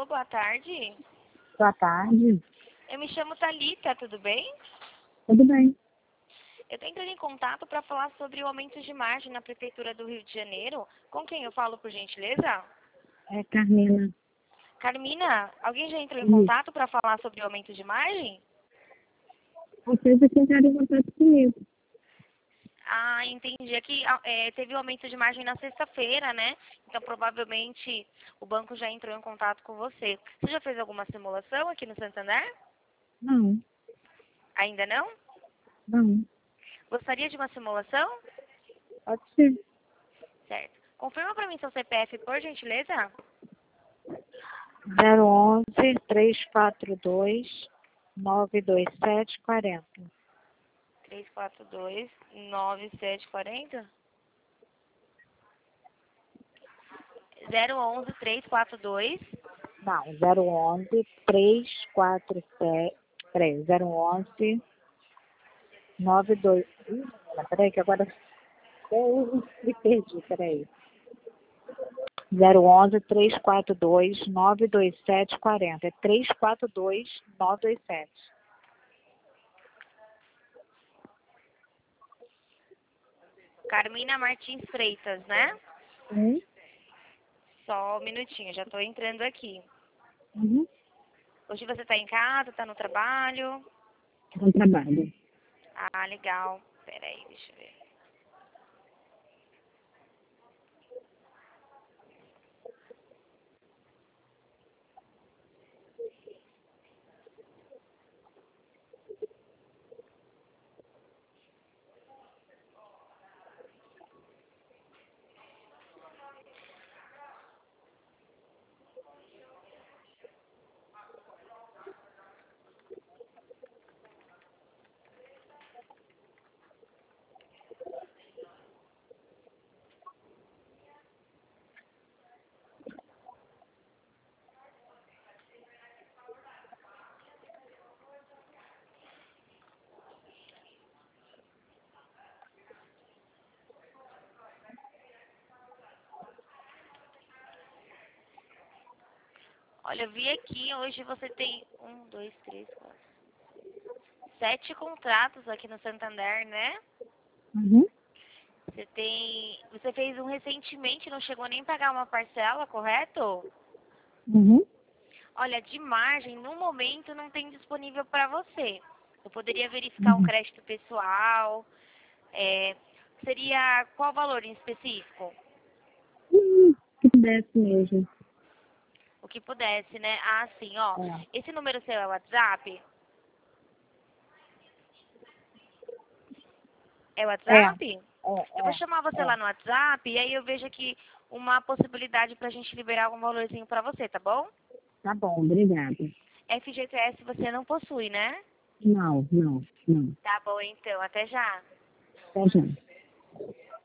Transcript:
Alô, boa tarde. Boa tarde. Eu me chamo Thalita, tudo bem? Tudo bem? Eu estou entrando em contato para falar sobre o aumento de margem na Prefeitura do Rio de Janeiro. Com quem eu falo, por gentileza? É Carmina. Carmina, alguém já entrou em Isso. contato para falar sobre o aumento de margem? Vocês já entraram em contato comigo. Ah, entendi. Aqui teve o aumento de margem na sexta-feira, né? Então, provavelmente, o banco já entrou em contato com você. Você já fez alguma simulação aqui no Santander? Não, Ainda não? não. Gostaria de uma simulação? Pode ser. Certo. Confirma para mim seu CPF, por gentileza. 011-342-927-40. 342-9740? 011-342. Não, 011-347. Peraí, 011-92. Peraí, que agora eu me perdi, peraí. 011-342-927-40. É 342-927. Carmina Martins Freitas, né? Uhum. Só um minutinho, já estou entrando aqui. Uhum. Hoje você está em casa, está no trabalho? Bom trabalho. Ah, legal. Peraí, deixa eu ver. Olha, eu vi aqui, hoje você tem 1, 2, 3, 4, 7 contratos aqui no Santander, né? Uhum. Você fez um recentemente, não chegou nem a pagar uma parcela, correto? Uhum. Olha, de margem, no momento não tem disponível para você. Eu poderia verificar um Uhum. crédito pessoal. Seria qual valor em específico? Que pudesse mesmo. O que pudesse, né? Ah, sim, ó. É. Esse número seu é o WhatsApp? É o É. WhatsApp? Eu vou chamar você É. lá no WhatsApp e aí eu vejo aqui uma possibilidade pra gente liberar algum valorzinho pra você, tá bom? Tá bom, obrigada. FGTS você não possui, né? Não, não, não. Tá bom, então. Até já. Até já.